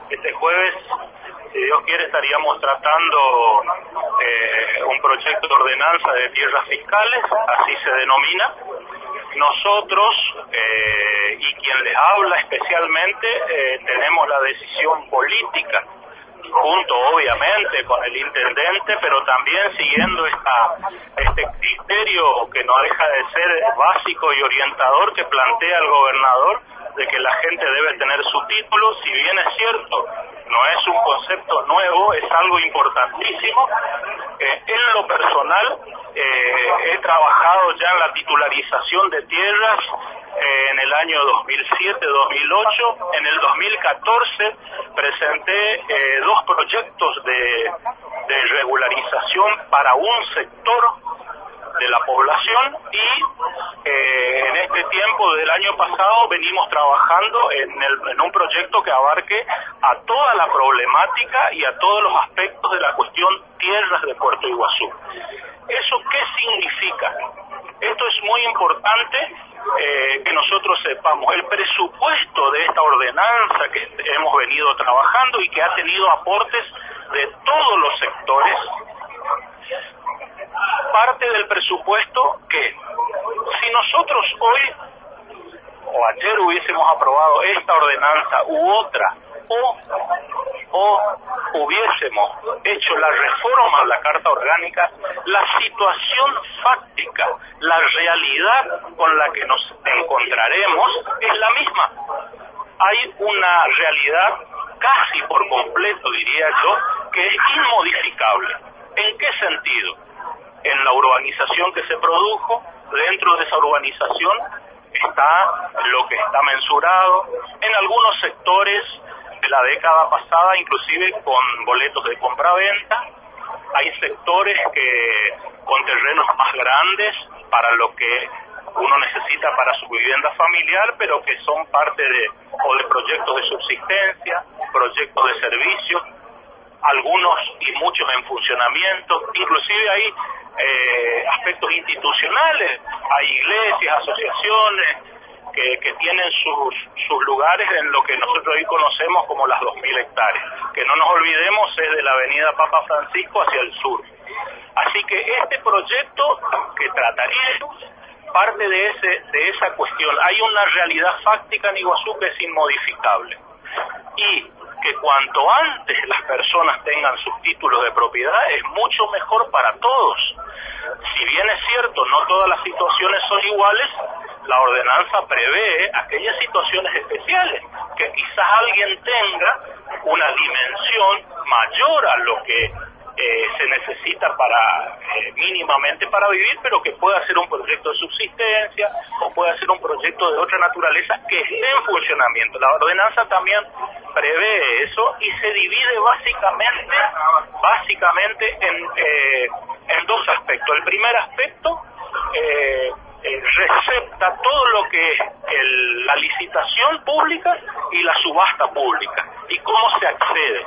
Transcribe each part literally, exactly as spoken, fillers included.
Este jueves, si Dios quiere, estaríamos tratando eh, un proyecto de ordenanza de tierras fiscales, así se denomina. Nosotros, eh, y quien les habla especialmente, eh, tenemos la decisión política, junto obviamente con el intendente, pero también siguiendo esta, este criterio que no deja de ser básico y orientador que plantea el gobernador, de que la gente debe tener su título. Si bien es cierto, no es un concepto nuevo, es algo importantísimo. Eh, en lo personal, eh, he trabajado ya en la titularización de tierras eh, en el año dos mil siete dos mil ocho. En el dos mil catorce presenté eh, dos proyectos de, de regularización para un sector de la población, y eh, en este tiempo del año pasado venimos trabajando en, el, en un proyecto que abarque a toda la problemática y a todos los aspectos de la cuestión tierras de Puerto Iguazú. ¿Eso qué significa? Esto es muy importante eh, que nosotros sepamos. El presupuesto de esta ordenanza que hemos venido trabajando y que ha tenido aportes de todos los sectores, parte del presupuesto que, si nosotros hoy o ayer hubiésemos aprobado esta ordenanza u otra, o, o hubiésemos hecho la reforma a la Carta Orgánica, la situación fáctica, la realidad con la que nos encontraremos es la misma. Hay una realidad casi por completo, diría yo, que es inmodificable. ¿En qué sentido? En la urbanización que se produjo, dentro de esa urbanización está lo que está mensurado, en algunos sectores de la década pasada, inclusive con boletos de compraventa. Hay sectores que con terrenos más grandes para lo que uno necesita para su vivienda familiar, pero que son parte de, o de proyectos de subsistencia, proyectos de servicios, algunos y muchos en funcionamiento. Inclusive hay eh, aspectos institucionales, hay iglesias, asociaciones que, que tienen sus, sus lugares en lo que nosotros hoy conocemos como las dos mil hectáreas, que no nos olvidemos es de la avenida Papa Francisco hacia el sur. Así que este proyecto que trataríamos parte de, ese, de esa cuestión. Hay una realidad fáctica en Iguazú que es inmodificable, y que cuanto antes las personas tengan sus títulos de propiedad es mucho mejor para todos. Si bien es cierto, no todas las situaciones son iguales, la ordenanza prevé aquellas situaciones especiales, que quizás alguien tenga una dimensión mayor a lo que eh, se necesita para eh, mínimamente para vivir, pero que pueda ser un proyecto de subsistencia o pueda ser un proyecto de otra naturaleza que esté en funcionamiento. La ordenanza también prevé eso y se divide básicamente básicamente en, eh, en dos aspectos. El primer aspecto eh, eh, recepta todo lo que es el, la licitación pública y la subasta pública y cómo se accede.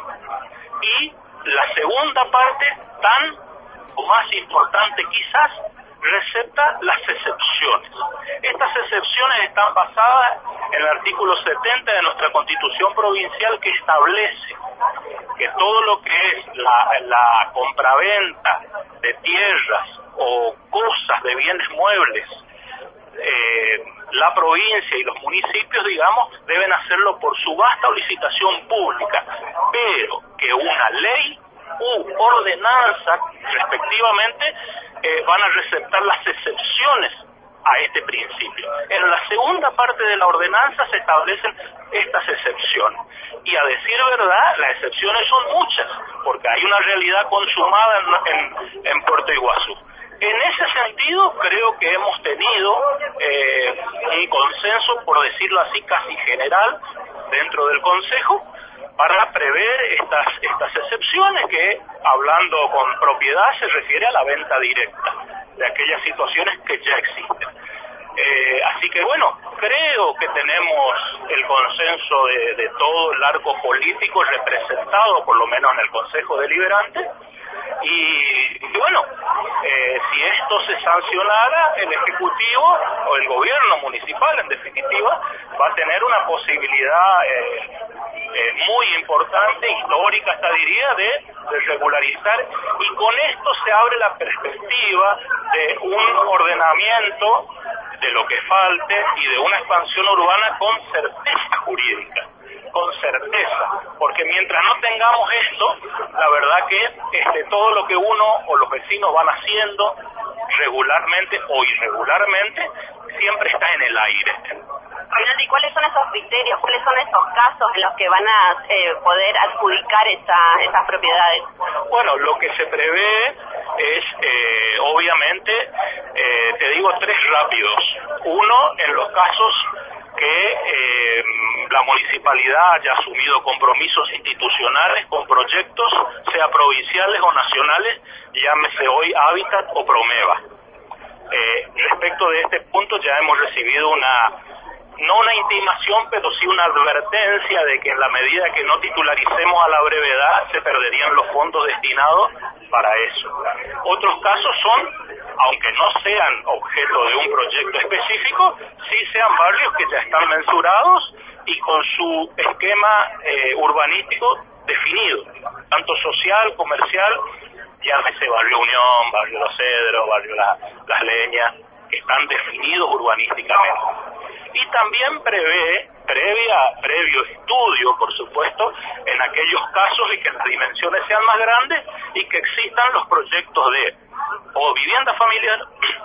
Y la segunda parte, tan o más importante quizás, recepta las excepciones. Estas excepciones están basadas en el artículo setenta de nuestra Constitución Provincial, que establece que todo lo que es la, la compraventa de tierras o cosas de bienes muebles, eh, la provincia y los municipios, digamos, deben hacerlo por subasta o licitación pública, pero que una ley u ordenanza, respectivamente, eh, van a receptar las excepciones a este principio. En la segunda parte de la ordenanza se establecen estas excepciones. Y a decir verdad, las excepciones son muchas, porque hay una realidad consumada en, en, en Puerto Iguazú. En ese sentido, creo que hemos tenido eh, un consenso, por decirlo así, casi general, dentro del Consejo, para prever estas, estas excepciones que, hablando con propiedad, se refiere a la venta directa de aquellas situaciones que ya existen. Eh, así que bueno, creo que tenemos el consenso de, de todo el arco político representado, por lo menos en el Consejo Deliberante, y, y bueno, eh, si esto se sancionara, el Ejecutivo o el gobierno municipal, en definitiva, va a tener una posibilidad eh, eh, muy importante, histórica hasta diría, de, de regularizar, y con esto se abre la perspectiva de un ordenamiento de lo que falte y de una expansión urbana con certeza jurídica, con certeza, porque mientras no tengamos esto, la verdad que este, todo lo que uno o los vecinos van haciendo regularmente o irregularmente siempre está en el aire. Reinaldo, ¿y cuáles son esos criterios, cuáles son esos casos en los que van a eh, poder adjudicar esa, esas propiedades? Bueno, lo que se prevé es, eh, obviamente, eh, te digo tres rápidos. Uno, en los casos que eh, la municipalidad haya asumido compromisos institucionales con proyectos, sea provinciales o nacionales, llámese hoy Hábitat o Promeva. Eh, respecto de este punto ya hemos recibido una, no una intimación, pero sí una advertencia de que en la medida que no titularicemos a la brevedad se perderían los fondos destinados para eso. Otros casos son, aunque no sean objeto de un proyecto específico, sí sean barrios que ya están mensurados y con su esquema eh, urbanístico definido, tanto social, comercial, llámese Barrio Unión, Barrio Los Cedros, Barrio La, Las Leñas, que están definidos urbanísticamente. Y también prevé, previa, previo estudio, por supuesto, en aquellos casos en que las dimensiones sean más grandes y que existan los proyectos de o vivienda familiar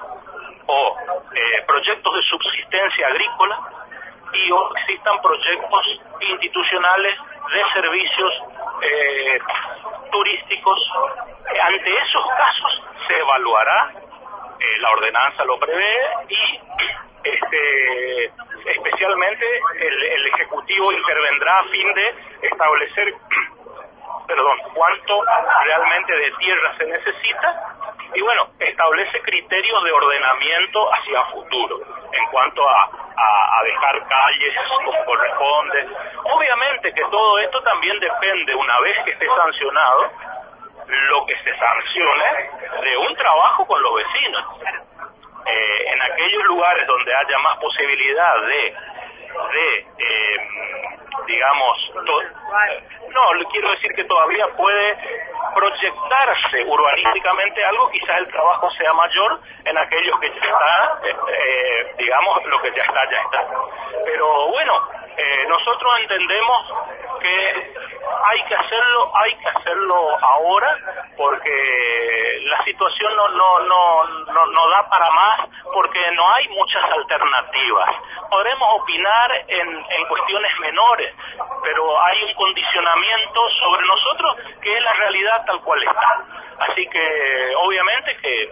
o eh, proyectos de subsistencia agrícola y o existan proyectos institucionales de servicios eh, turísticos. Ante esos casos se evaluará, eh, la ordenanza lo prevé y este, especialmente el, el Ejecutivo intervendrá a fin de establecer perdón, cuánto realmente de tierra se necesita y bueno, establece criterios de ordenamiento hacia futuro en cuanto a, a, a dejar calles como corresponde. Obviamente que todo esto también depende, una vez que esté sancionado, lo que se sancione de un trabajo con los vecinos. Eh, en aquellos lugares donde haya más posibilidad de, de eh, digamos, to, no, le quiero decir que todavía puede proyectarse urbanísticamente algo, quizás el trabajo sea mayor en aquellos que ya está, eh, eh, digamos, lo que ya está, ya está. Pero bueno, eh, nosotros entendemos que hay que hacerlo, hay que hacerlo ahora, porque la situación no, no, no, no, no da para más, porque no hay muchas alternativas. Podremos opinar en, en cuestiones menores, pero hay un condicionamiento sobre nosotros que es la realidad tal cual está. Así que obviamente que,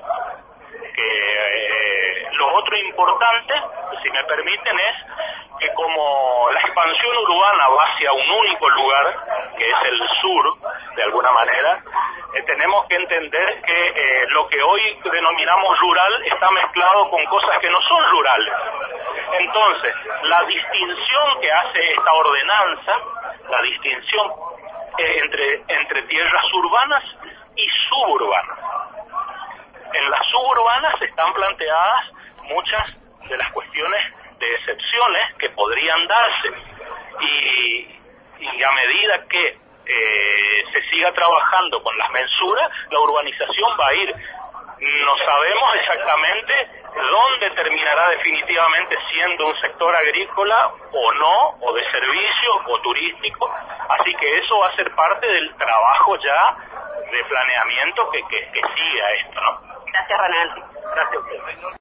que eh, lo otro importante, si me permiten, es que como la expansión urbana va hacia un único lugar, que es el sur, de alguna manera, eh, tenemos que entender que eh, lo que hoy denominamos rural está mezclado con cosas que no son rurales. Entonces, la distinción que hace esta ordenanza, la distinción eh, entre, entre tierras urbanas y suburbanas. En las suburbanas están planteadas muchas de las cuestiones de excepciones que podrían darse y, y a medida que eh, se siga trabajando con las mensuras, la urbanización va a ir. No sabemos exactamente dónde terminará definitivamente siendo un sector agrícola o no, o de servicios o turístico, así que eso va a ser parte del trabajo ya de planeamiento que, que, que sigue a esto, ¿no? Gracias, Reinaldo. Gracias a ustedes.